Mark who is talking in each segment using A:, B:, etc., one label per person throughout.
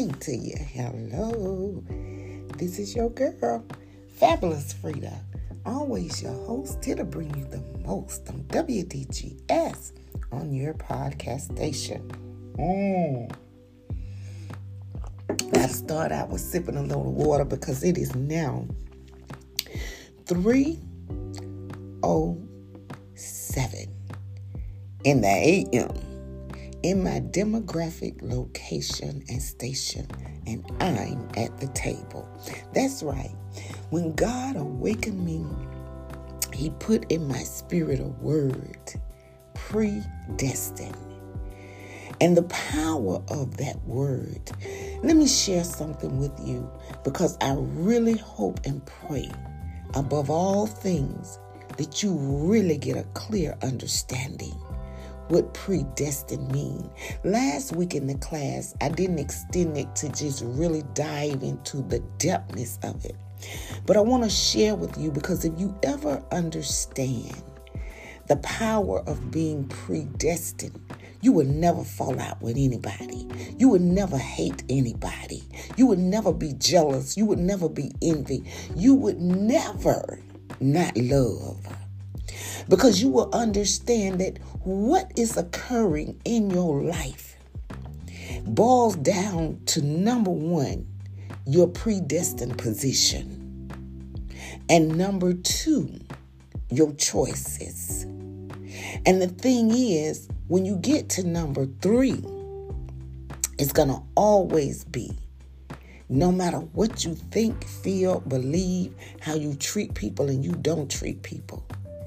A: morning to you. Hello. This is your girl, Fabulous Frida. Always your host here to bring you the most on WDGS on your podcast station. I start out with sipping a little water because it is now 3:07 in the a.m. in my demographic location and station, and I'm at the table. That's right. When God awakened me, He put in my spirit a word, predestined. And the power of that word. Let me share something with you, because I really hope and pray above all things that you really get a clear understanding what predestined mean. Last week in the class, I didn't extend it to just really dive into the depthness of it. But I want to share with you, because if you ever understand the power of being predestined, you would never fall out with anybody. You would never hate anybody. You would never be jealous. You would never be envy. You would never not love. Because you will understand that what is occurring in your life boils down to, number one, your predestined position. And number two, your choices. And the thing is, when you get to number three, it's going to always be, no matter what you think, feel, believe, how you treat people and you don't treat people,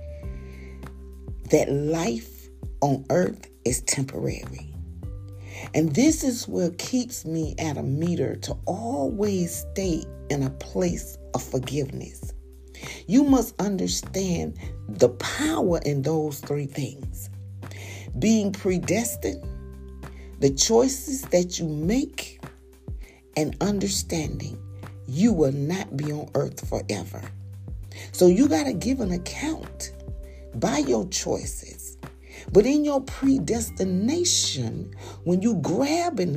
A: that life on earth is temporary. And this is what keeps me at a meter to always stay in a place of forgiveness. You must understand the power in those three things. Being predestined, the choices that you make, and understanding you will not be on earth forever. So you got to give an account by your choices. But in your predestination, when you grab it,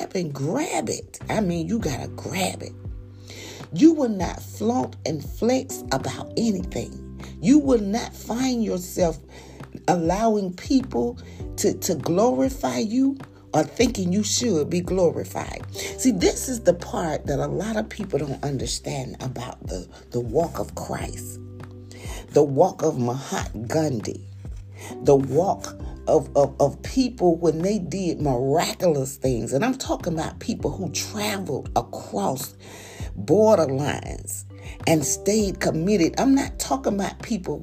A: I mean, you got to grab it. You will not flaunt and flex about anything. You will not find yourself allowing people to glorify you or thinking you should be glorified. See, this is the part that a lot of people don't understand about the walk of Christ, the walk of Mahatma Gandhi, the walk of people when they did miraculous things. And I'm talking about people who traveled across borderlines and stayed committed. I'm not talking about people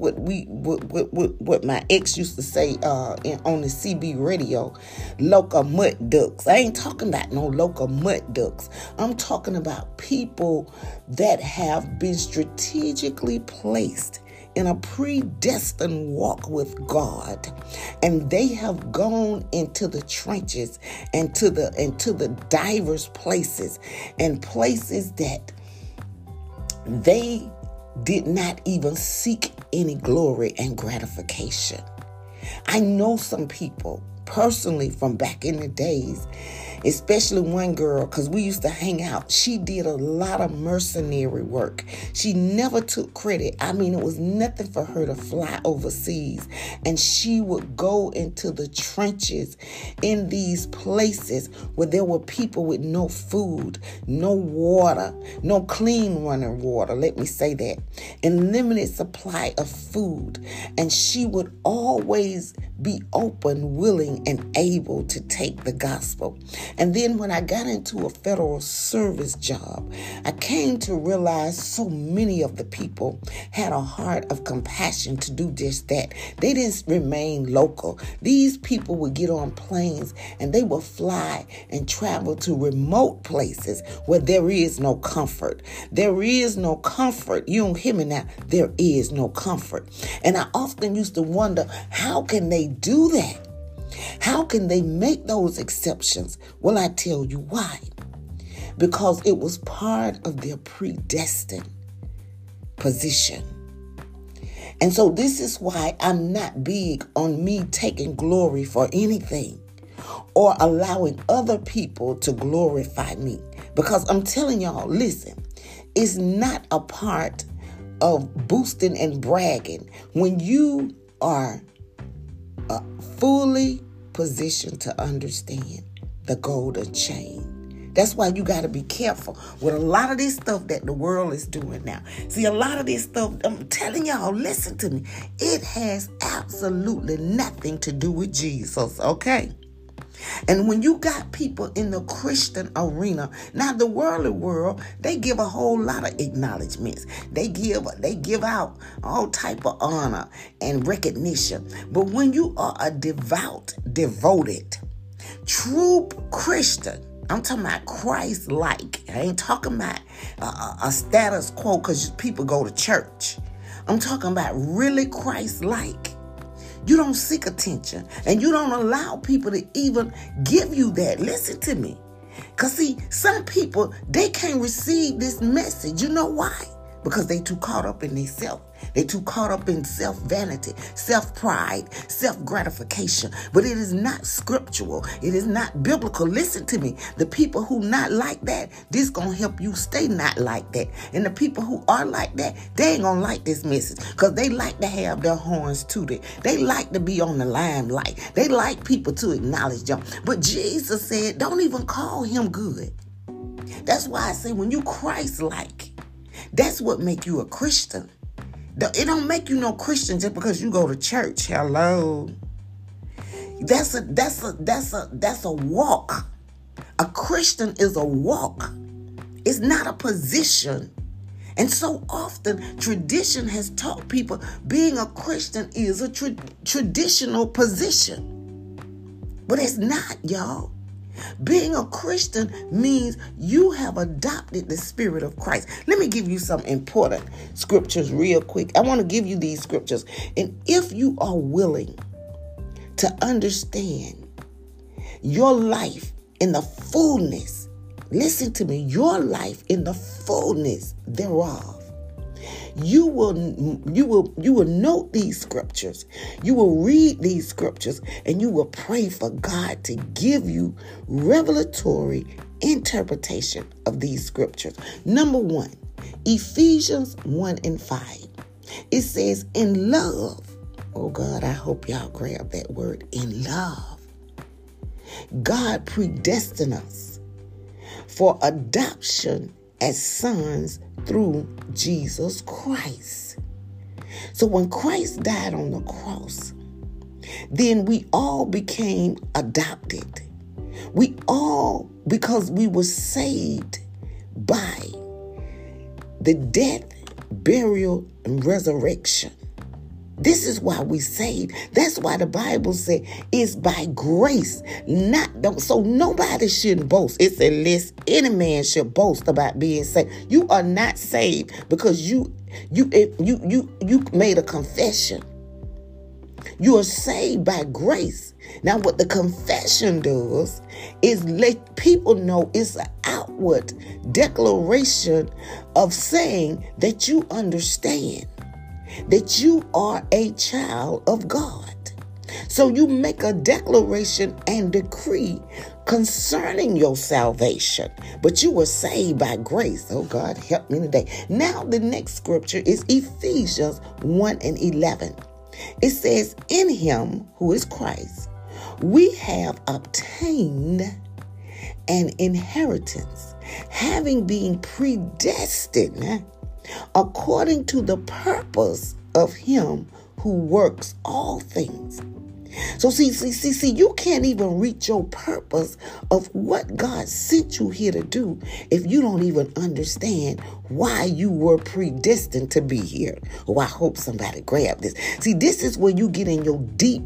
A: what my ex used to say on the CB radio, local mud ducks. I ain't talking about no local mud ducks. I'm talking about people that have been strategically placed in a predestined walk with God, and they have gone into the trenches and to the diverse places, and places that they did not even seek any glory and gratification. I know some people personally from back in the days, especially one girl, because we used to hang out. She did a lot of mercenary work. She never took credit. I mean, it was nothing for her to fly overseas. And she would go into the trenches in these places where there were people with no food, no water, no clean running water, let me say that, and limited supply of food. And she would always be open, willing, and able to take the gospel. And then when I got into a federal service job, I came to realize so many of the people had a heart of compassion to do just that. They didn't remain local. These people would get on planes and they would fly and travel to remote places where there is no comfort. There is no comfort. You don't hear me now. There is no comfort. And I often used to wonder, how can they do that? How can they make those exceptions? Well, I tell you why. Because it was part of their predestined position. And so this is why I'm not big on me taking glory for anything or allowing other people to glorify me. Because I'm telling y'all, listen, it's not a part of boosting and bragging when you are fully positioned to understand the golden chain. That's why you got to be careful with a lot of this stuff that the world is doing now. See, a lot of this stuff, I'm telling y'all, listen to me. It has absolutely nothing to do with Jesus, okay? And when you got people in the Christian arena, now the worldly world, they give a whole lot of acknowledgments. They give out all type of honor and recognition. But when you are a devoted, true Christian, I'm talking about Christ-like. I ain't talking about a status quo because people go to church. I'm talking about really Christ-like. You don't seek attention, and you don't allow people to even give you that. Listen to me. Because, see, some people, they can't receive this message. You know why? Because they too caught up in themselves. They too caught up in self-vanity, self-pride, self-gratification. But it is not scriptural. It is not biblical. Listen to me. The people who not like that, this going to help you stay not like that. And the people who are like that, they ain't going to like this message because they like to have their horns tooted. They like to be on the limelight. They like people to acknowledge them. But Jesus said, don't even call him good. That's why I say when you Christ-like, that's what make you a Christian. It don't make you no Christian just because you go to church. Hello. That's a walk. A Christian is a walk. It's not a position. And so often tradition has taught people being a Christian is a traditional position. But it's not, y'all. Being a Christian means you have adopted the Spirit of Christ. Let me give you some important scriptures real quick. I want to give you these scriptures. And if you are willing to understand your life in the fullness, listen to me, your life in the fullness thereof, you will note these scriptures. You will read these scriptures and you will pray for God to give you revelatory interpretation of these scriptures. Number 1, Ephesians 1:5. It says, in love. Oh God, I hope y'all grab that word, in love. God predestined us for adoption as sons through Jesus Christ. So when Christ died on the cross, then we all became adopted. We all, because we were saved by the death, burial, and resurrection. This is why we saved. That's why the Bible said it's by grace. So nobody shouldn't boast. It said, lest any man should boast about being saved. You are not saved because you made a confession. You are saved by grace. Now, what the confession does is let people know it's an outward declaration of saying that you understand that you are a child of God. So you make a declaration and decree concerning your salvation. But you were saved by grace. Oh God, help me today. Now the next scripture is Ephesians 1:11. It says, in him, who is Christ, we have obtained an inheritance, having been predestined according to the purpose of him who works all things. So see, you can't even reach your purpose of what God sent you here to do if you don't even understand why you were predestined to be here. Oh, I hope somebody grabbed this. See, this is where you get in your deep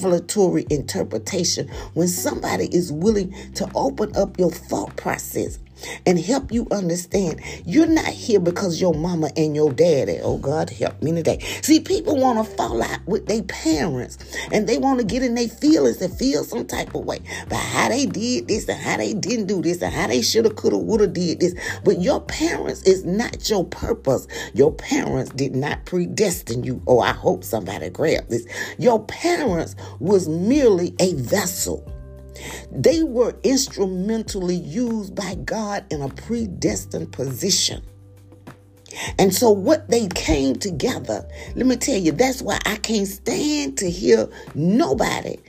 A: revelatory interpretation when somebody is willing to open up your thought process and help you understand you're not here because your mama and your daddy, oh God, help me today. See, people want to fall out with their parents and they want to get in their feelings and feel some type of way about how they did this and how they didn't do this and how they shoulda, coulda, woulda did this. But your parents is not your purpose. Your parents did not predestine you. Oh, I hope somebody grabbed this. Your parents was merely a vessel. They were instrumentally used by God in a predestined position. And so what they came together, let me tell you, that's why I can't stand to hear nobody.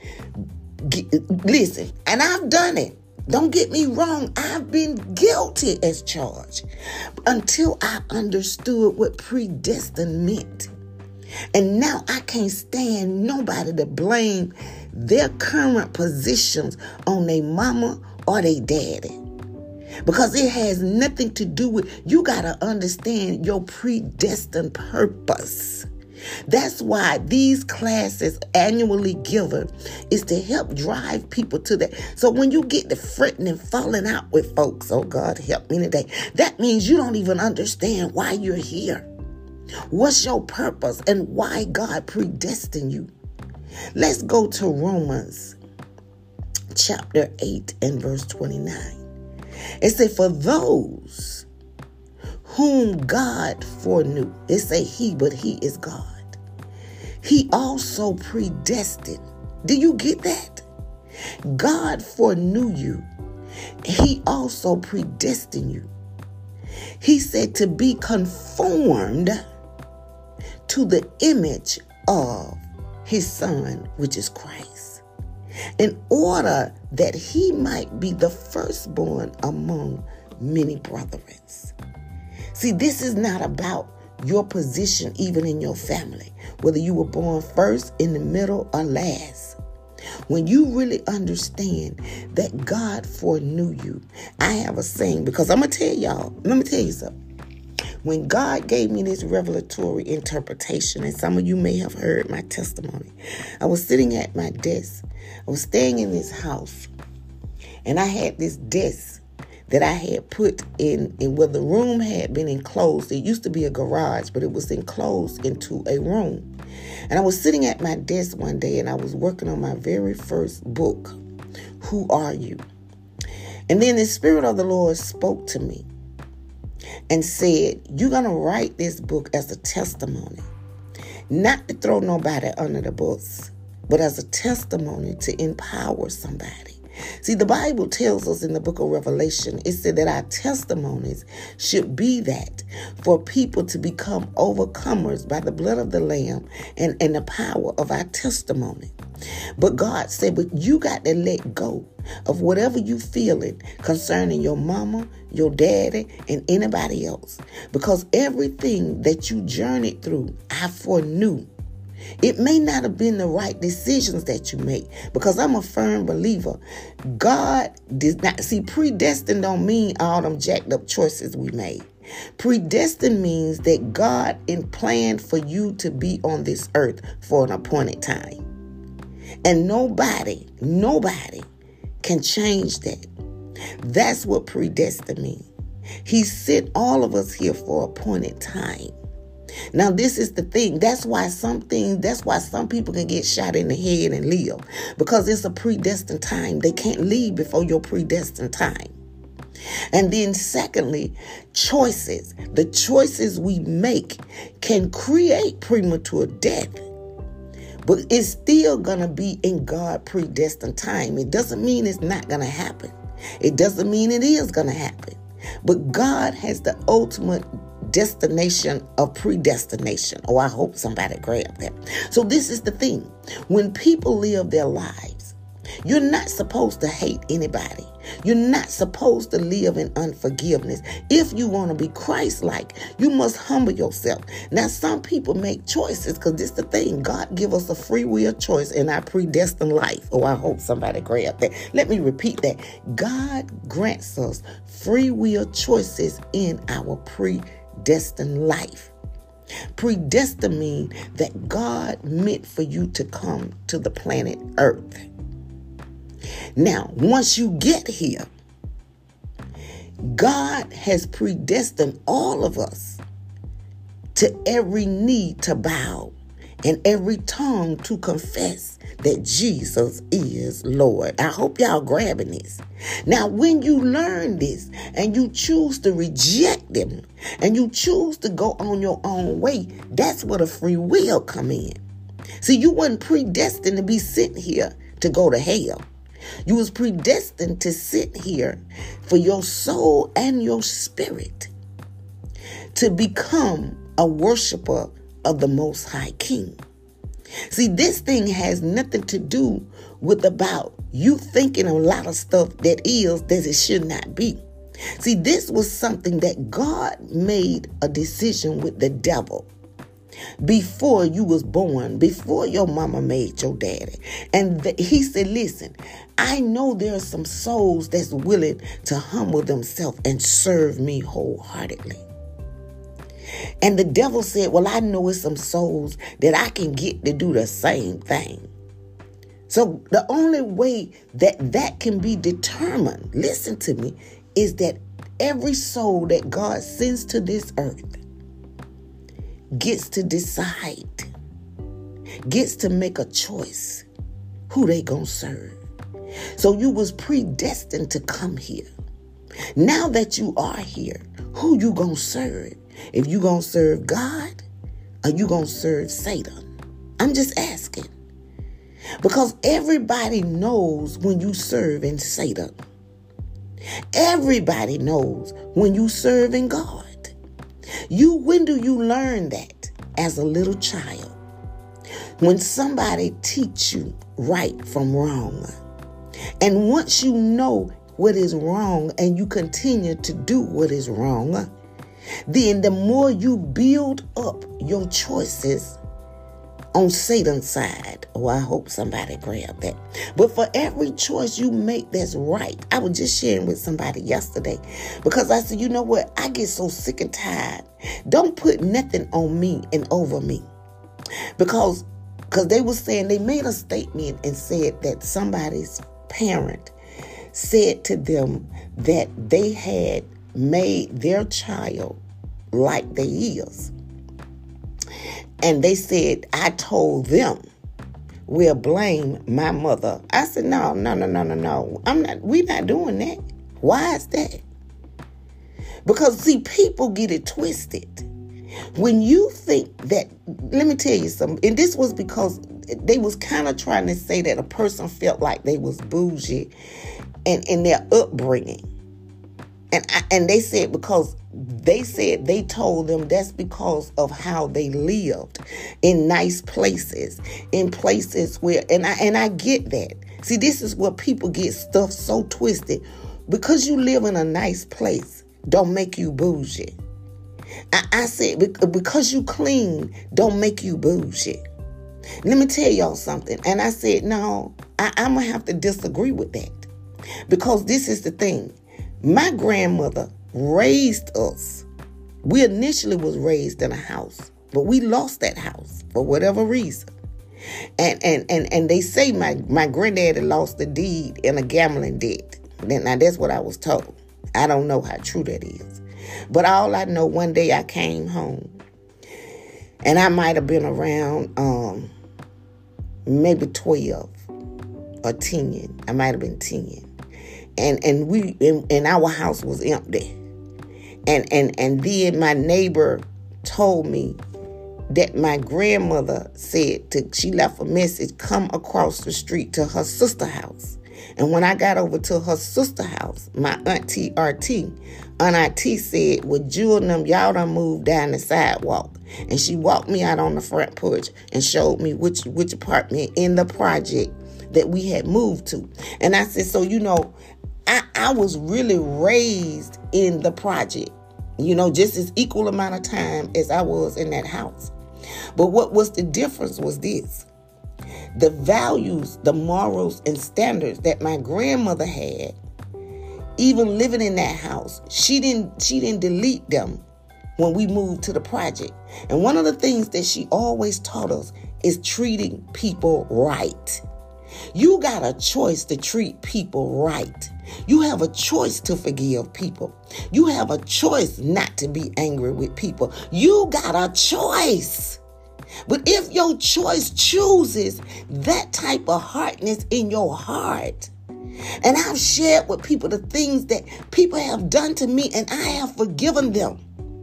A: Listen, and I've done it. Don't get me wrong. I've been guilty as charged until I understood what predestined meant. And now I can't stand nobody to blame their current positions on their mama or their daddy. Because it has nothing to do with, you got to understand your predestined purpose. That's why these classes annually given is to help drive people to that. So when you get to fretting and falling out with folks, oh God, help me today, that means you don't even understand why you're here. What's your purpose and why God predestined you? Let's go to Romans chapter 8 and verse 29. It says, for those whom God foreknew, it say he, but he is God. He also predestined. Do you get that? God foreknew you. He also predestined you. He said to be conformed to the image of his son, which is Christ, in order that he might be the firstborn among many brethren. See, this is not about your position even in your family, whether you were born first, in the middle, or last. When you really understand that God foreknew you, I have a saying, because I'm going to tell y'all, let me tell you something. When God gave me this revelatory interpretation, and some of you may have heard my testimony, I was sitting at my desk. I was staying in this house, and I had this desk that I had put in where the room had been enclosed. It used to be a garage, but it was enclosed into a room. And I was sitting at my desk one day, and I was working on my very first book, Who Are You? And then the Spirit of the Lord spoke to me and said, you're going to write this book as a testimony, not to throw nobody under the bus, but as a testimony to empower somebody. See, the Bible tells us in the book of Revelation, it said that our testimonies should be that for people to become overcomers by the blood of the Lamb and the power of our testimony. But God said, but you got to let go of whatever you feeling concerning your mama, your daddy, and anybody else. Because everything that you journeyed through, I foreknew. It may not have been the right decisions that you make, because I'm a firm believer. God did not, see, predestined don't mean all them jacked up choices we made. Predestined means that God planned for you to be on this earth for an appointed time. And nobody can change that. That's what predestined means. He sent all of us here for appointed time. Now, this is the thing. That's why some people can get shot in the head and live, because it's a predestined time. They can't leave before your predestined time. And then secondly, choices. The choices we make can create premature death, but it's still going to be in God predestined time. It doesn't mean it's not going to happen. It doesn't mean it is going to happen. But God has the ultimate destination of predestination. Oh, I hope somebody grabbed that. So this is the thing. When people live their lives, you're not supposed to hate anybody. You're not supposed to live in unforgiveness. If you want to be Christ-like, you must humble yourself. Now, some people make choices, because this is the thing. God give us a free will choice in our predestined life. Oh, I hope somebody grabbed that. Let me repeat that. God grants us free will choices in our predestined life. Predestined means that God meant for you to come to the planet Earth. Now, once you get here, God has predestined all of us to every knee to bow and every tongue to confess that Jesus is Lord. I hope y'all grabbing this. Now, when you learn this and you choose to reject them and you choose to go on your own way, that's where the free will come in. See, you wasn't predestined to be sent here to go to hell. You was predestined to sit here for your soul and your spirit to become a worshiper of the Most High King. See, this thing has nothing to do with about you thinking a lot of stuff that it should not be. See, this was something that God made a decision with the devil before you was born, before your mama made your daddy. And he said, listen, I know there are some souls that's willing to humble themselves and serve me wholeheartedly. And the devil said, well, I know it's some souls that I can get to do the same thing. So the only way that can be determined, listen to me, is that every soul that God sends to this earth gets to decide, gets to make a choice who they gonna serve. So you was predestined to come here. Now that you are here, who you gonna serve? If you gonna serve God or you gonna serve Satan? I'm just asking. Because everybody knows when you serve in Satan. Everybody knows when you serve in God. When do you learn that? As a little child. When somebody teach you right from wrong. And once you know what is wrong and you continue to do what is wrong, then the more you build up your choices on Satan's side. Oh, I hope somebody grabbed that. But for every choice you make that's right, I was just sharing with somebody yesterday because I said, you know what? I get so sick and tired. Don't put nothing on me and over me. Because they were saying, they made a statement and said that somebody's parent said to them that they had made their child like they is. And they said, I told them, we'll blame my mother. I said, no. We're not doing that. Why is that? Because, see, people get it twisted. When you think that, let me tell you something, and this was because they was kind of trying to say that a person felt like they was bougie in their upbringing. And they said because they told them that's because of how they lived in nice places, in places where, and I get that. See, this is where people get stuff so twisted. Because you live in a nice place, don't make you bougie. I said because you clean, don't make you bougie. Let me tell y'all something. And I said, no, I'm going to have to disagree with that. Because this is the thing. My grandmother raised us. We initially was raised in a house, but we lost that house for whatever reason. And they say my granddaddy lost the deed in a gambling debt. Now that's what I was told. I don't know how true that is. But all I know, one day I came home and I might have been around maybe 12 or 10. I might have been 10. And our house was empty. And then my neighbor told me that my grandmother said she left a message, come across the street to her sister's house. And when I got over to her sister's house, my auntie RT, Aunt RT said, well, Jewel and them, y'all done moved down the sidewalk. And she walked me out on the front porch and showed me which apartment in the project that we had moved to. And I said, so, I was really raised in the project, just as equal amount of time as I was in that house. But what was the difference was this. The values, the morals and standards that my grandmother had, even living in that house, she didn't delete them when we moved to the project. And one of the things that she always taught us is treating people right. You got a choice to treat people right. You have a choice to forgive people. You have a choice not to be angry with people. You got a choice. But if your choice chooses that type of hardness in your heart, and I've shared with people the things that people have done to me and I have forgiven them.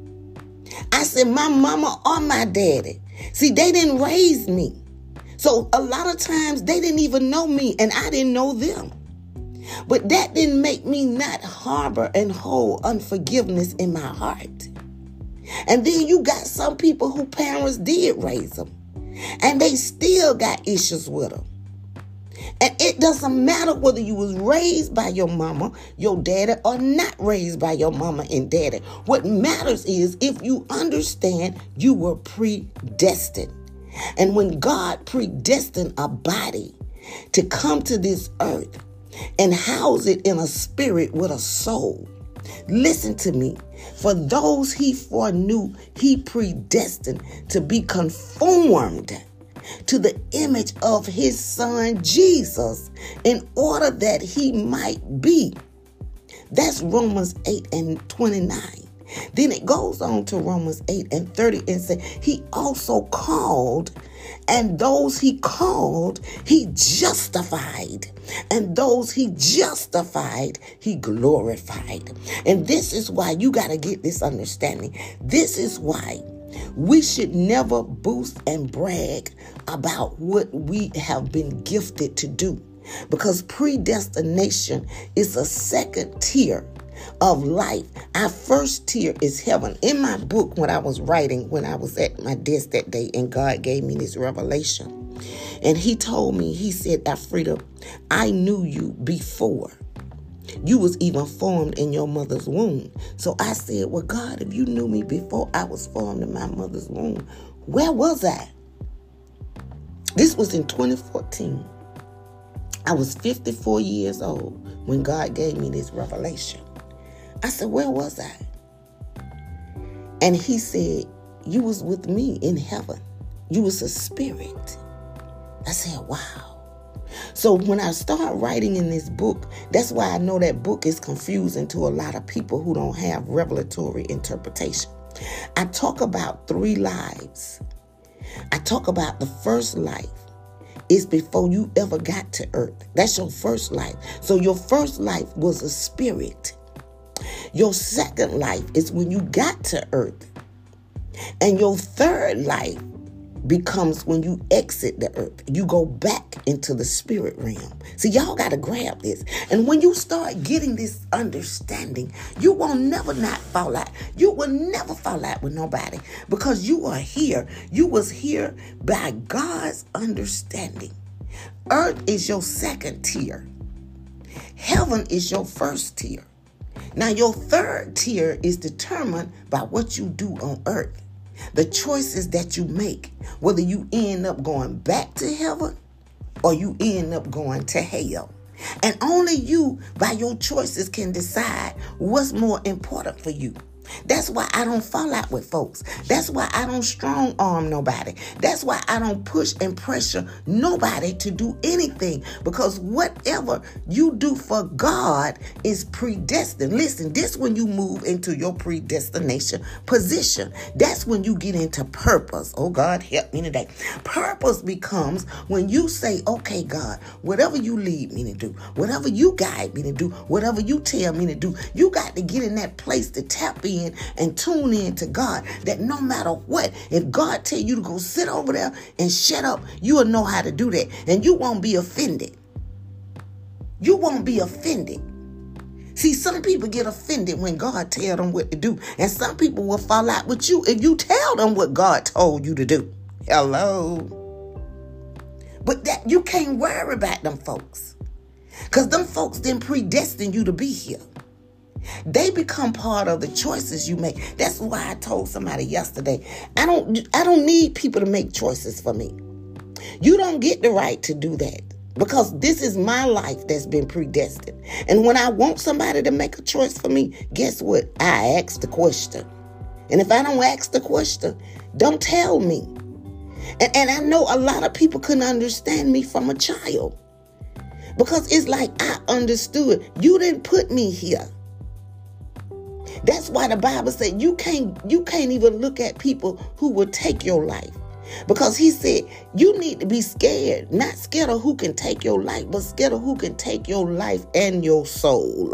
A: I said my mama or my daddy. See, they didn't raise me. So a lot of times they didn't even know me and I didn't know them. But that didn't make me not harbor and hold unforgiveness in my heart. And then you got some people who parents did raise them and they still got issues with them. And it doesn't matter whether you was raised by your mama, your daddy, or not raised by your mama and daddy. What matters is if you understand you were predestined. And when God predestined a body to come to this earth and house it in a spirit with a soul, listen to me. For those he foreknew, he predestined to be conformed to the image of his son Jesus in order that he might be. That's Romans 8:29. Then it goes on to Romans 8:30 and says, he also called, and those he called, he justified. And those he justified, he glorified. And this is why you got to get this understanding. This is why we should never boast and brag about what we have been gifted to do. Because predestination is a second tier of life. Our first tier is heaven. In my book, when I was writing, when I was at my desk that day, and God gave me this revelation, and he told me, he said, Afrida, I knew you before you was even formed in your mother's womb. So I said, well, God, if you knew me before I was formed in my mother's womb, where was I? This was in 2014. I was 54 years old when God gave me this revelation. I said, where was I? And he said, you was with me in heaven. You was a spirit. I said, wow. So when I start writing in this book, that's why I know that book is confusing to a lot of people who don't have revelatory interpretation. I talk about 3 lives. I talk about the first life is before you ever got to earth. That's your first life. So your first life was a spirit. Your second life is when you got to earth. And your third life becomes when you exit the earth. You go back into the spirit realm. See, y'all got to grab this. And when you start getting this understanding, you will never not fall out. You will never fall out with nobody because you are here. You was here by God's understanding. Earth is your second tier. Heaven is your first tier. Now, your third tier is determined by what you do on earth. The choices that you make, whether you end up going back to heaven or you end up going to hell. And only you, by your choices, can decide what's more important for you. That's why I don't fall out with folks. That's why I don't strong arm nobody. That's why I don't push and pressure nobody to do anything. Because whatever you do for God is predestined. Listen, this when you move into your predestination position. That's when you get into purpose. Oh, God, help me today. Purpose becomes when you say, okay, God, whatever you lead me to do, whatever you guide me to do, whatever you tell me to do, you got to get in that place to tap in and tune in to God, that no matter what, if God tell you to go sit over there and shut up, you will know how to do that, and you won't be offended. You won't be offended. See, some people get offended when God tell them what to do, and some people will fall out with you if you tell them what God told you to do. Hello. But that you can't worry about them folks, because them folks didn't predestine you to be here. They become part of the choices you make. That's why I told somebody yesterday, I don't need people to make choices for me. You don't get the right to do that because this is my life that's been predestined. And when I want somebody to make a choice for me, guess what? I ask the question. And if I don't ask the question, don't tell me. And I know a lot of people couldn't understand me from a child. Because it's like I understood. You didn't put me here. That's why the Bible said you can't even look at people who will take your life. Because he said you need to be scared, not scared of who can take your life, but scared of who can take your life and your soul.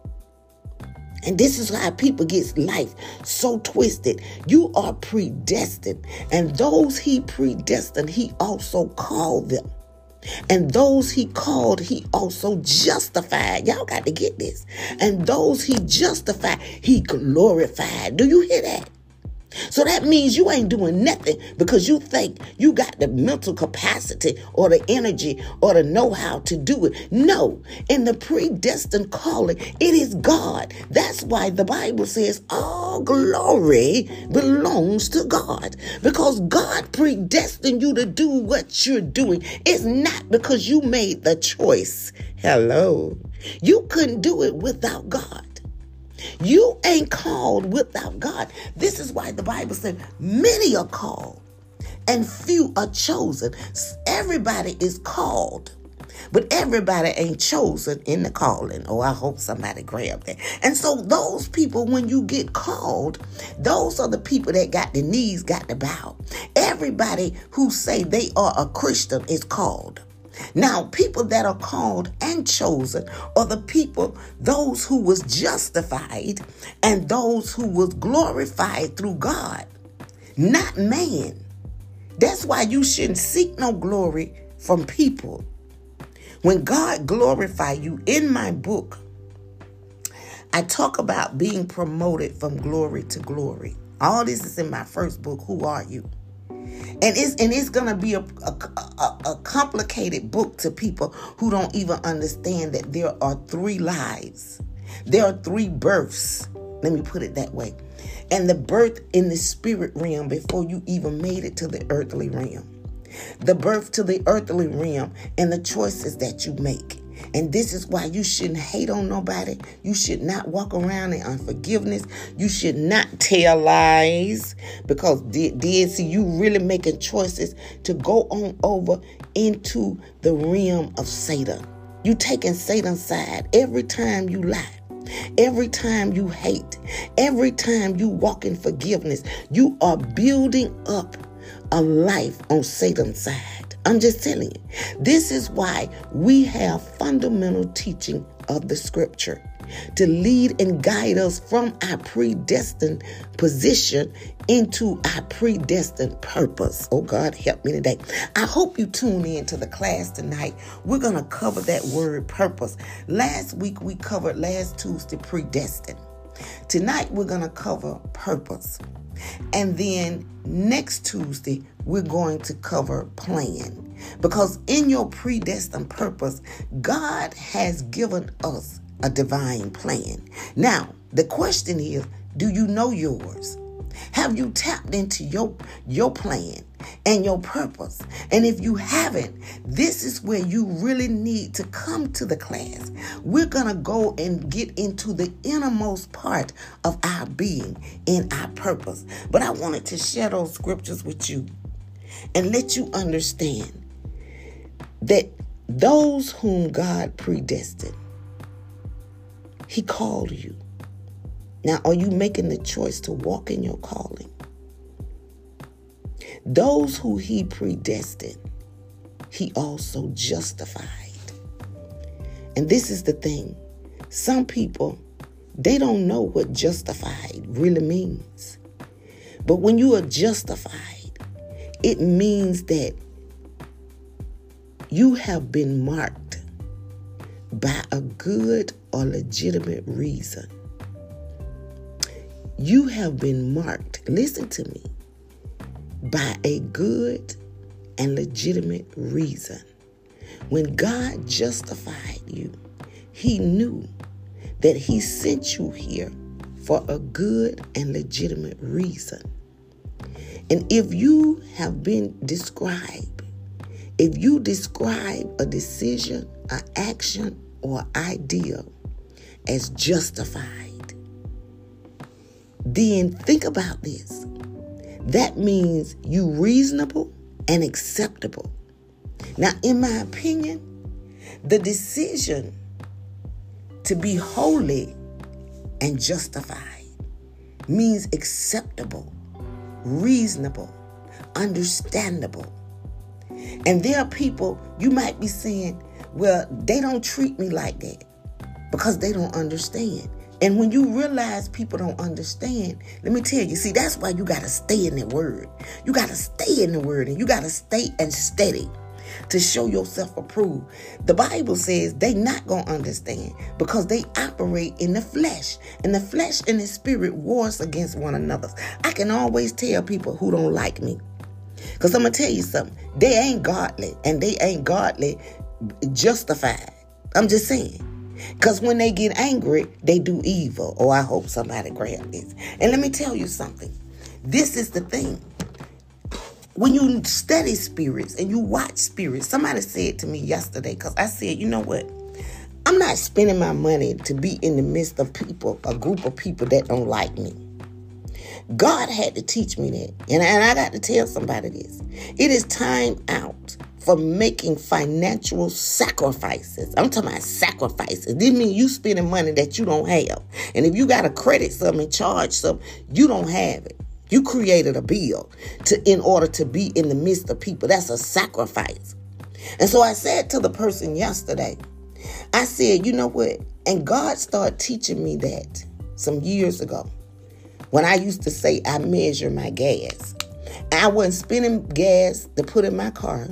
A: And this is how people get life so twisted. You are predestined. And those he predestined, he also called them. And those he called, he also justified. Y'all got to get this. And those he justified, he glorified. Do you hear that? So that means you ain't doing nothing because you think you got the mental capacity or the energy or the know-how to do it. No, in the predestined calling, it is God. That's why the Bible says all glory belongs to God, because God predestined you to do what you're doing. It's not because you made the choice. Hello. You couldn't do it without God. You ain't called without God. This is why the Bible said many are called and few are chosen. Everybody is called, but everybody ain't chosen in the calling. Oh, I hope somebody grabbed that. And so those people, when you get called, those are the people that got the knees, got to bow. Everybody who say they are a Christian is called. Now, people that are called and chosen are the people, those who was justified and those who was glorified through God, not man. That's why you shouldn't seek no glory from people. When God glorify you, in my book, I talk about being promoted from glory to glory. All this is in my first book, Who Are You? And it's going to be a complicated book to people who don't even understand that there are 3 lives. There are 3 births. Let me put it that way. And the birth in the spirit realm before you even made it to the earthly realm. The birth to the earthly realm and the choices that you make. And this is why you shouldn't hate on nobody. You should not walk around in unforgiveness. You should not tell lies, because see you really making choices to go on over into the realm of Satan. You taking Satan's side every time you lie. Every time you hate. Every time you walk in forgiveness. You are building up a life on Satan's side. I'm just telling you. This is why we have fundamental teaching of the scripture to lead and guide us from our predestined position into our predestined purpose. Oh, God, help me today. I hope you tune in to the class tonight. We're going to cover that word purpose. Last Tuesday, predestined. Tonight, we're going to cover purpose. And then next Tuesday, we're going to cover plan. Because in your predestined purpose, God has given us a divine plan. Now, the question is, do you know yours? Have you tapped into your plan and your purpose? And if you haven't, this is where you really need to come to the class. We're going to go and get into the innermost part of our being in our purpose. But I wanted to share those scriptures with you and let you understand that those whom God predestined, He called you. Now, are you making the choice to walk in your calling? Those who He predestined, He also justified. And this is the thing. Some people, they don't know what justified really means. But when you are justified, it means that you have been marked by a good or legitimate reason. You have been marked, listen to me, by a good and legitimate reason. When God justified you, He knew that He sent you here for a good and legitimate reason. And if you have been described, if you describe a decision, an action, or idea as justified, then think about this. That means you reasonable and acceptable. Now, in my opinion, The decision to be holy and justified means acceptable, reasonable, understandable. And there are people you might be saying, well, they don't treat me like that because they don't understand. And when you realize people don't understand, let me tell you, see, that's why you got to stay in the word. You got to stay in the word, and you got to stay and steady to show yourself approved. The Bible says they not going to understand because they operate in the flesh. And the flesh and the spirit wars against one another. I can always tell people who don't like me. Because I'm going to tell you something. They ain't godly, and they ain't godly justified. I'm just saying. Because when they get angry, they do evil. Oh, I hope somebody grab this. And let me tell you something. This is the thing. When you study spirits and you watch spirits, somebody said to me yesterday, because I said, you know what? I'm not spending my money to be in the midst of people, a group of people that don't like me. God had to teach me that. And I got to tell somebody this. It is time out for making financial sacrifices. I'm talking about sacrifices. This means you spending money that you don't have. And if you got to credit something and charge something, you don't have it. You created a bill in order to be in the midst of people. That's a sacrifice. And so I said to the person yesterday, I said, you know what? And God started teaching me that some years ago when I used to say I measure my gas. I wasn't spending gas to put in my car.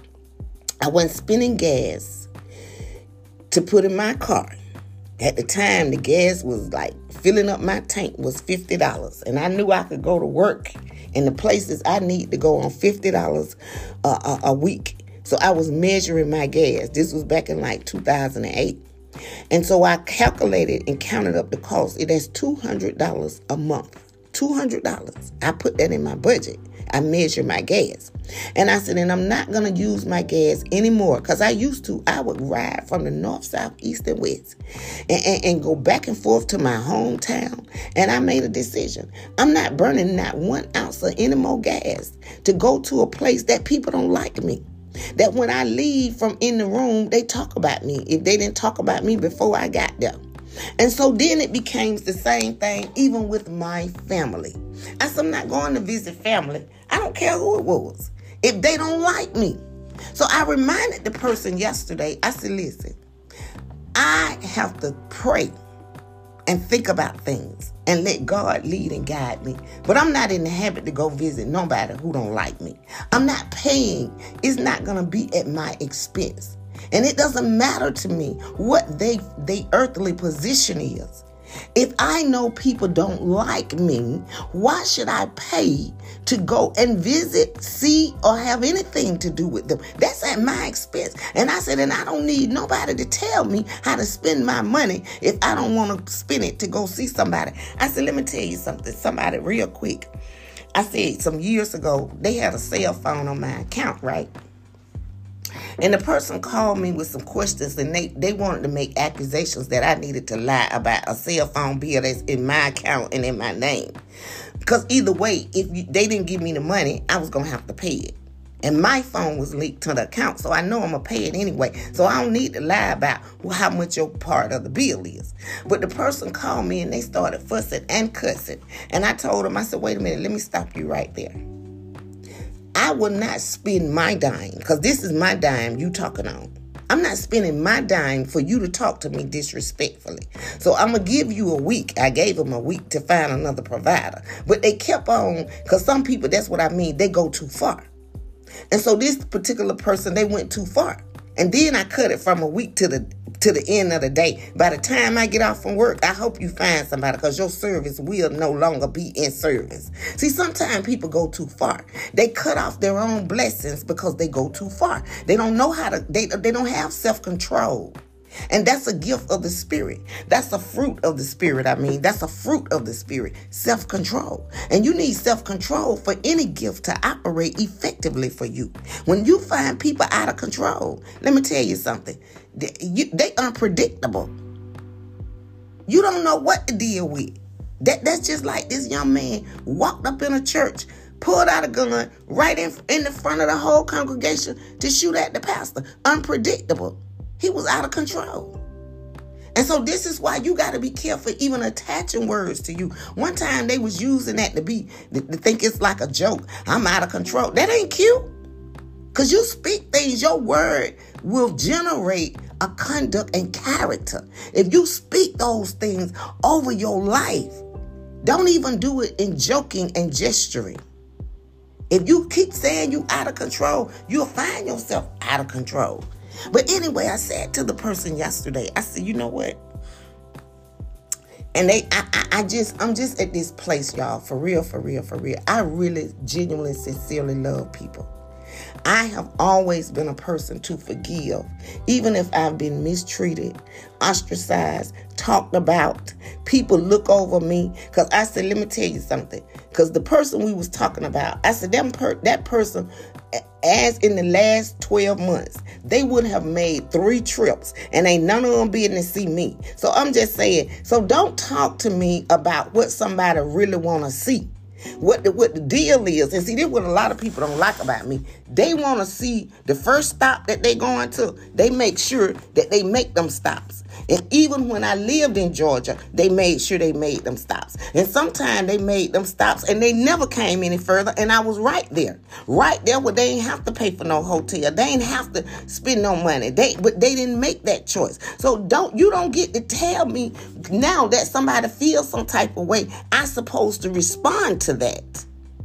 A: I wasn't spending gas to put in my car. At the time, the gas was like filling up my tank was $50. And I knew I could go to work in the places I need to go on $50 a week. So I was measuring my gas. This was back in like 2008. And so I calculated and counted up the cost. That's $200 a month. $200. I put that in my budget. I measure my gas. And I said, and I'm not going to use my gas anymore. Because I would ride from the north, south, east, and west. And go back and forth to my hometown. And I made a decision. I'm not burning not 1 ounce of any more gas to go to a place that people don't like me. That when I leave from in the room, they talk about me. If they didn't talk about me before I got there. And so then it became the same thing even with my family. I said, I'm not going to visit family. I don't care who it was. If they don't like me. So I reminded the person yesterday, I said, listen, I have to pray and think about things and let God lead and guide me. But I'm not in the habit to go visit nobody who don't like me. I'm not paying. It's not going to be at my expense. And it doesn't matter to me what they earthly position is. If I know people don't like me, why should I pay to go and visit, see, or have anything to do with them? That's at my expense. And I said, and I don't need nobody to tell me how to spend my money if I don't want to spend it to go see somebody. I said, let me tell you something, somebody real quick. I said some years ago, they had a cell phone on my account, right? And the person called me with some questions, and they wanted to make accusations that I needed to lie about a cell phone bill that's in my account and in my name. Because either way, if they didn't give me the money, I was going to have to pay it. And my phone was linked to the account, so I know I'm going to pay it anyway. So I don't need to lie about how much your part of the bill is. But the person called me, and they started fussing and cussing. And I told them, I said, wait a minute, let me stop you right there. I will not spend my dime, because this is my dime you talking on. I'm not spending my dime for you to talk to me disrespectfully. So I'm going to give you a week. I gave them a week to find another provider. But they kept on, because some people, that's what I mean, they go too far. And so this particular person, they went too far. And then I cut it from a week to the end of the day. By the time I get off from work, I hope you find somebody, because your service will no longer be in service. See, sometimes people go too far. They cut off their own blessings because they go too far. They don't know how to, they don't have self-control. And that's a gift of the Spirit. That's a fruit of the Spirit. That's a fruit of the Spirit. Self-control. And you need self-control for any gift to operate effectively for you. When you find people out of control, let me tell you something. They unpredictable. You don't know what to deal with. That's just like this young man walked up in a church, pulled out a gun right in the front of the whole congregation to shoot at the pastor. Unpredictable. He was out of control. And so this is why you got to be careful even attaching words to you. One time they was using that to think it's like a joke. I'm out of control. That ain't cute. Because you speak things, your word will generate a conduct and character. If you speak those things over your life, don't even do it in joking and gesturing. If you keep saying you out of control, you'll find yourself out of control. But anyway, I said to the person yesterday, I said, you know what? And I'm just at this place, y'all, for real. I really genuinely, sincerely love people. I have always been a person to forgive, even if I've been mistreated, ostracized, talked about. People look over me. Because I said, let me tell you something. Because the person we was talking about, I said, that person, as in the last 12 months, they would have made 3 trips and ain't none of them been to see me. So I'm just saying, so don't talk to me about what somebody really want to see. What the deal is, and see, this is what a lot of people don't like about me. They want to see the first stop that they going to. They make sure that they make them stops. And even when I lived in Georgia, they made sure they made them stops. And sometimes they made them stops and they never came any further. And I was right there where they ain't have to pay for no hotel. They ain't have to spend no money. But they didn't make that choice. So you don't get to tell me now that somebody feels some type of way. I'm supposed to respond to that.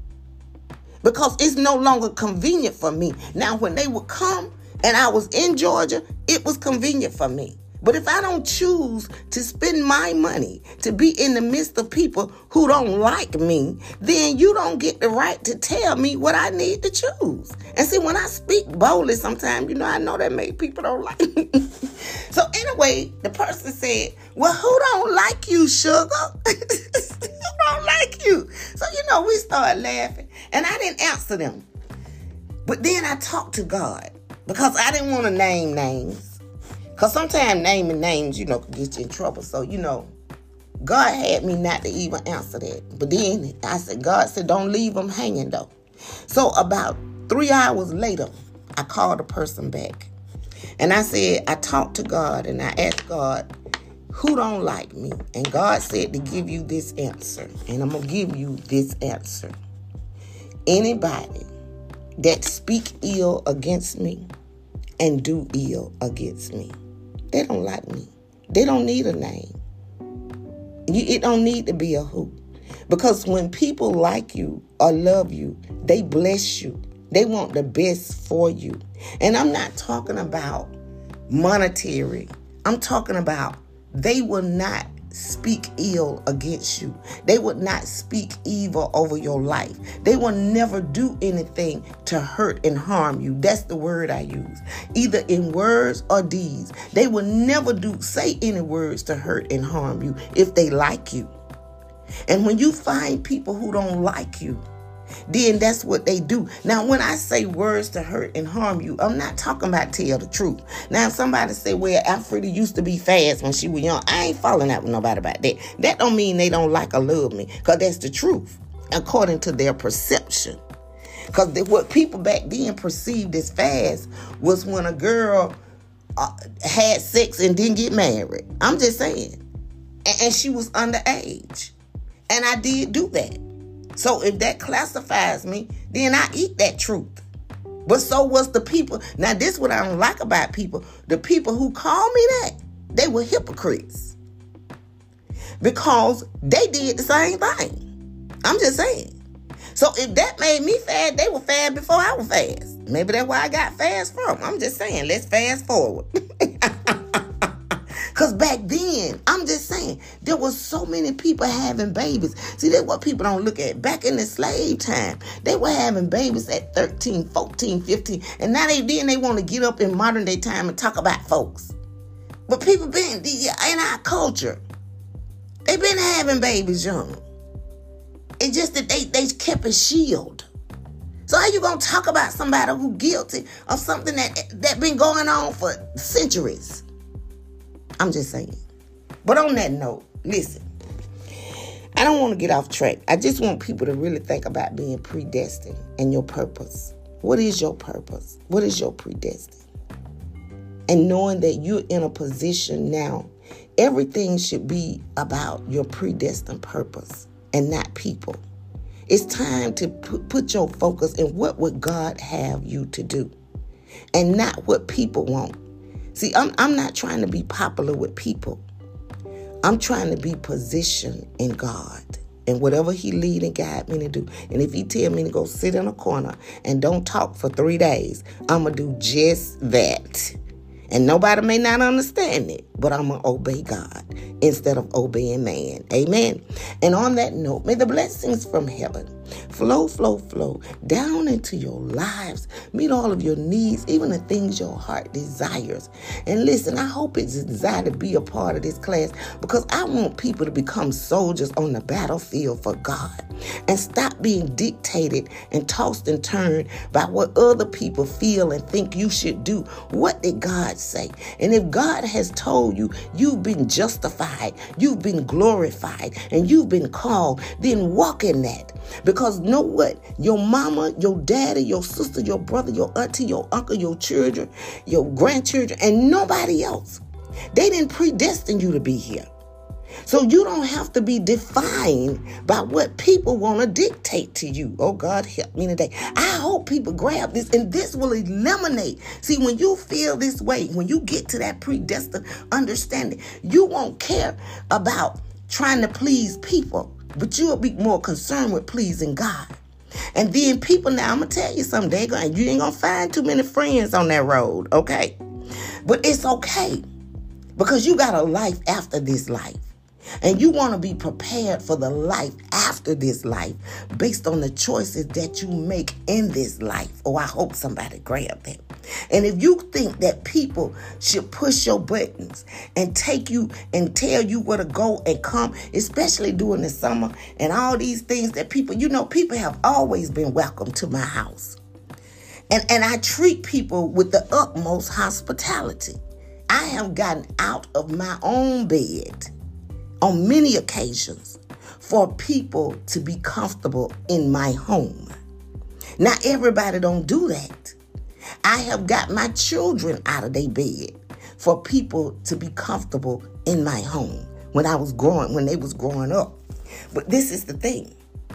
A: Because it's no longer convenient for me. Now, when they would come and I was in Georgia, it was convenient for me. But if I don't choose to spend my money to be in the midst of people who don't like me, then you don't get the right to tell me what I need to choose. And see, when I speak boldly sometimes, I know that make people don't like me. So anyway, the person said, well, who don't like you, sugar? Who don't like you? So, we started laughing. And I didn't answer them. But then I talked to God because I didn't want to name names. Because sometimes naming names, could get you in trouble. So, God had me not to even answer that. But then God said, don't leave them hanging though. So about 3 hours later, I called the person back. And I said, I talked to God and I asked God, who don't like me? And God said to give you this answer. And I'm going to give you this answer. Anybody that speak ill against me and do ill against me, they don't like me. They don't need a name. It don't need to be a who. Because when people like you or love you, they bless you. They want the best for you. And I'm not talking about monetary. I'm talking about they will not speak ill against you. They would not speak evil over your life. They will never do anything to hurt and harm you. That's the word I use. Either in words or deeds. They will never say any words to hurt and harm you if they like you. And when you find people who don't like you, then that's what they do. Now, when I say words to hurt and harm you, I'm not talking about tell the truth. Now, if somebody say, well, Alfreda used to be fast when she was young, I ain't falling out with nobody about that. That don't mean they don't like or love me, because that's the truth, according to their perception. Because what people back then perceived as fast was when a girl had sex and didn't get married. I'm just saying. And she was underage. And I did do that. So if that classifies me, then I eat that truth. But so was the people. Now, this is what I don't like about people. The people who call me that, they were hypocrites. Because they did the same thing. I'm just saying. So if that made me fast, they were fast before I was fast. Maybe that's where I got fast from. I'm just saying, let's fast forward. Because back then, I'm just saying, there was so many people having babies. See, that's what people don't look at. Back in the slave time, they were having babies at 13, 14, 15. And now they want to get up in modern day time and talk about folks. But people been, in our culture, they been having babies young. It's just that they kept a shield. So how you going to talk about somebody who guilty of something that been going on for centuries? I'm just saying. But on that note, listen, I don't want to get off track. I just want people to really think about being predestined and your purpose. What is your purpose? What is your predestined? and knowing that you're in a position now, everything should be about your predestined purpose and not people. It's time to put your focus in what would God have you to do and not what people want. See, I'm not trying to be popular with people. I'm trying to be positioned in God and whatever he lead and guide me to do. And if he tell me to go sit in a corner and don't talk for 3 days, I'm going to do just that. And nobody may not understand it, but I'm going to obey God instead of obeying man. Amen. And on that note, may the blessings from heaven flow down into your lives. Meet all of your needs, even the things your heart desires. And listen, I hope it's a desire to be a part of this class because I want people to become soldiers on the battlefield for God and stop being dictated and tossed and turned by what other people feel and think you should do. What did God say? And if God has told you you've been justified, you've been glorified, and you've been called, then walk in that. Because know what? Your mama, your daddy, your sister, your brother, your auntie, your uncle, your children, your grandchildren, and nobody else, they didn't predestine you to be here. So you don't have to be defined by what people want to dictate to you. Oh, God, help me today. I hope people grab this, and this will eliminate. See, when you feel this way, when you get to that predestined understanding, you won't care about trying to please people, but you'll be more concerned with pleasing God. And then people, now I'm going to tell you something, you ain't going to find too many friends on that road, okay? But it's okay because you got a life after this life. And you want to be prepared for the life after this life based on the choices that you make in this life. Oh, I hope somebody grabbed that. And if you think that people should push your buttons and take you and tell you where to go and come, especially during the summer and all these things that people, people have always been welcome to my house. And I treat people with the utmost hospitality. I have gotten out of my own bed on many occasions for people to be comfortable in my home. Now, everybody don't do that. I have got my children out of their bed for people to be comfortable in my home when they was growing up. But this is the thing.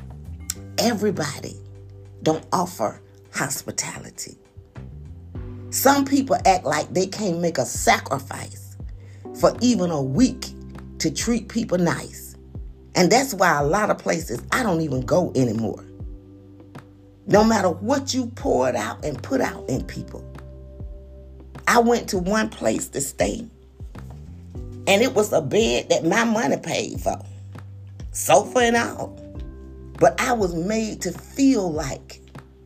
A: Everybody don't offer hospitality. Some people act like they can't make a sacrifice for even a week to treat people nice. And that's why a lot of places I don't even go anymore. No matter what you poured out and put out in people. I went to one place to stay, and it was a bed that my money paid for. Sofa and all. But I was made to feel like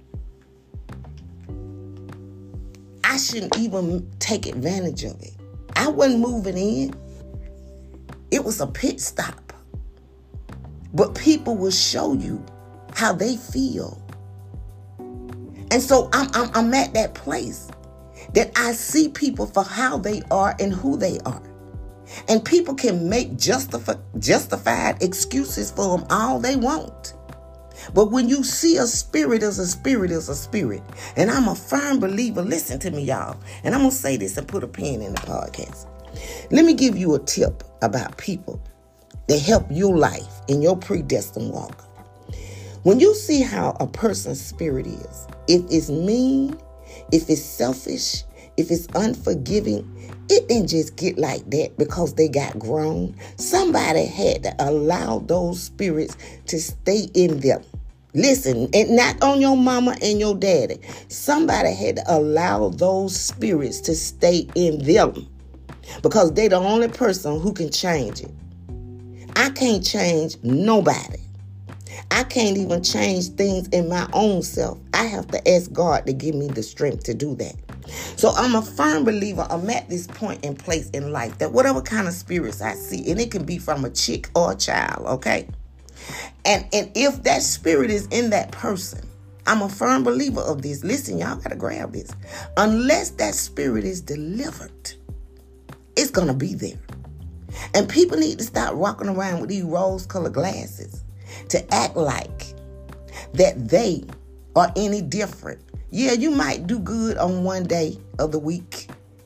A: I shouldn't even take advantage of it. I wasn't moving in. It was a pit stop. But people will show you how they feel. And so I'm at that place that I see people for how they are and who they are. And people can make justified excuses for them all they want. But when you see a spirit is a spirit is a spirit. And I'm a firm believer. Listen to me, y'all. And I'm going to say this and put a pin in the podcast. Let me give you a tip about people that help your life in your predestined walk. When you see how a person's spirit is, if it's mean, if it's selfish, if it's unforgiving, it didn't just get like that because they got grown. Somebody had to allow those spirits to stay in them. Listen, and not on your mama and your daddy. Somebody had to allow those spirits to stay in them because they're the only person who can change it. I can't change nobody. I can't even change things in my own self. I have to ask God to give me the strength to do that. So I'm a firm believer. I'm at this point in place in life that whatever kind of spirits I see, and it can be from a chick or a child, okay? And if that spirit is in that person, I'm a firm believer of this. Listen, y'all got to grab this. Unless that spirit is delivered, it's going to be there. And people need to stop walking around with these rose-colored glasses to act like that they are any different. Yeah, you might do good on one day of the week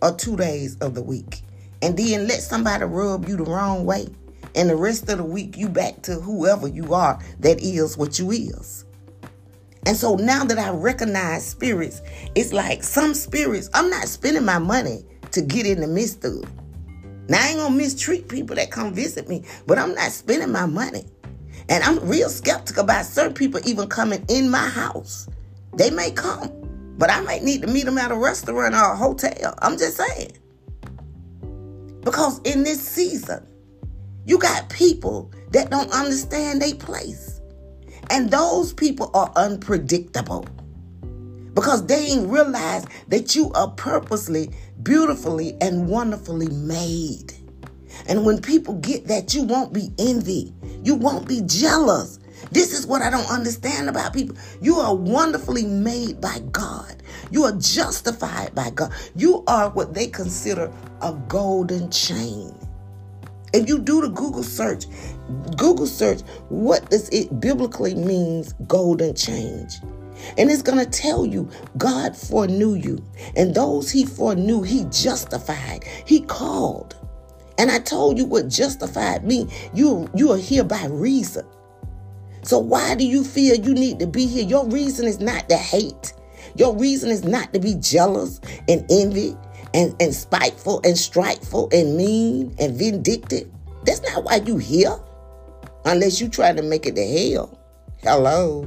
A: or 2 days of the week. And then let somebody rub you the wrong way. And the rest of the week, you back to whoever you are that is what you is. And so now that I recognize spirits, it's like some spirits, I'm not spending my money to get in the midst of. Now, I ain't going to mistreat people that come visit me, but I'm not spending my money. And I'm real skeptical about certain people even coming in my house. They may come, but I might need to meet them at a restaurant or a hotel. I'm just saying. Because in this season, you got people that don't understand their place. And those people are unpredictable. Because they ain't realized that you are purposely, beautifully, and wonderfully made. And when people get that, you won't be envy. You won't be jealous. This is what I don't understand about people. You are wonderfully made by God. You are justified by God. You are what they consider a golden chain. If you do the Google search, what does it biblically means golden chain? And it's going to tell you God foreknew you. And those he foreknew, he justified. He called. And I told you what justified means. You are here by reason. So why do you feel you need to be here? Your reason is not to hate. Your reason is not to be jealous and envy and spiteful and strifeful and mean and vindictive. That's not why you here. Unless you try to make it to hell. Hello.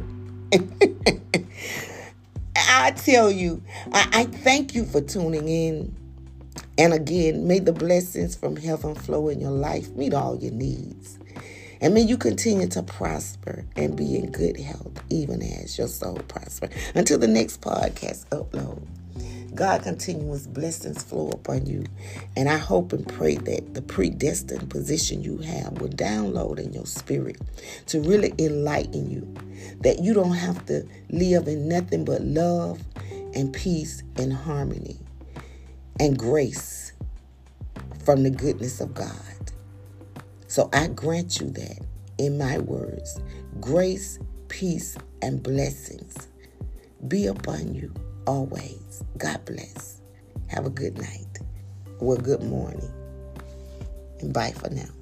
A: I tell you, I thank you for tuning in. And again, may the blessings from heaven flow in your life. Meet all your needs. And may you continue to prosper and be in good health, even as your soul prosper. Until the next podcast upload, God continuous blessings flow upon you. And I hope and pray that the predestined position you have will download in your spirit to really enlighten you. That you don't have to live in nothing but love and peace and harmony and grace from the goodness of God. So I grant you that in my words, grace, peace, and blessings be upon you always. God bless. Have a good night. Well, good morning. And bye for now.